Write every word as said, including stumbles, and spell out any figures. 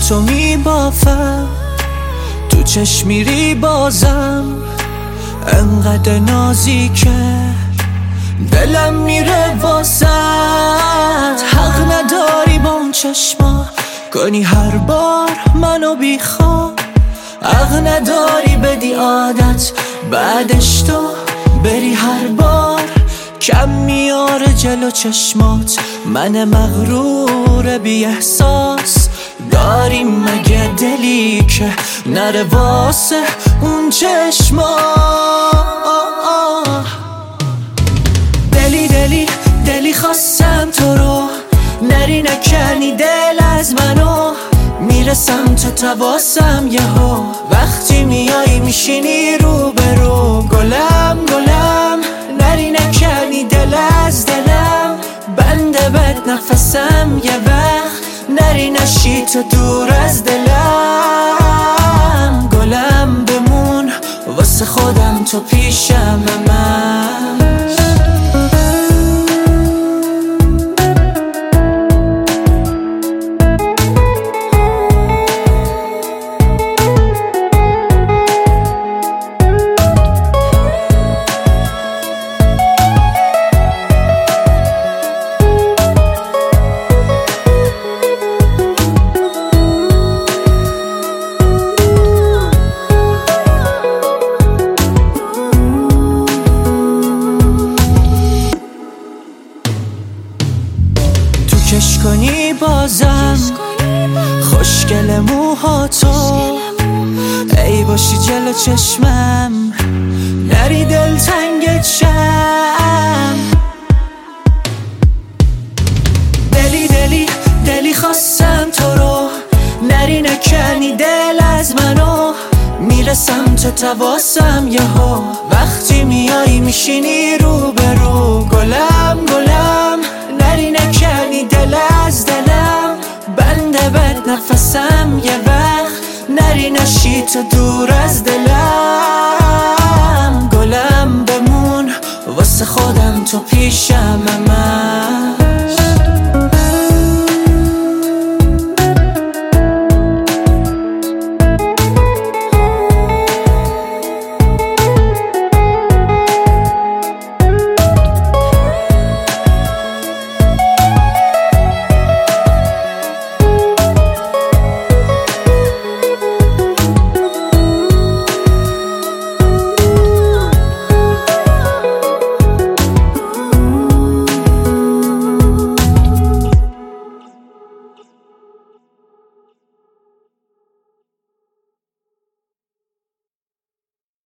تو میبافم، تو چشم میری بازم، انقدر نازیکه دلم میره واسط. حق نداری با اون چشما کنی هر بار منو بیخواب، حق نداری بدی عادت بعدش تو بری هر بار. کم میاره جلو چشمات من مغرور بی احساس، داریم مگه دلی که نره واسه اون چشما. دلی دلی دلی خواستم تو رو، نری نکنی دل از منو، میرسم تو تواسم یهو، وقتی میایی میشینی رو به رو. گلم گلم نری نکنی دل از دلم، بنده بد نفسم یه وقت، نری نشی تو دور از دلم. گلم بمون واسه خودم تو پیشم من. کش کنی بازم خوشگل موهاتو، ای باشی جلو چشمم نری دل تنگت شم. دلی دلی دلی خواستم تو رو، نری نکنی دل از منو، میرسم تو تواسم یهو، وقتی میایی میشینی رو به رو. گلم گلم نری نکنی دل از دلم، بنده بد نفسم یه وقت، نری نشی تو دور از دلم.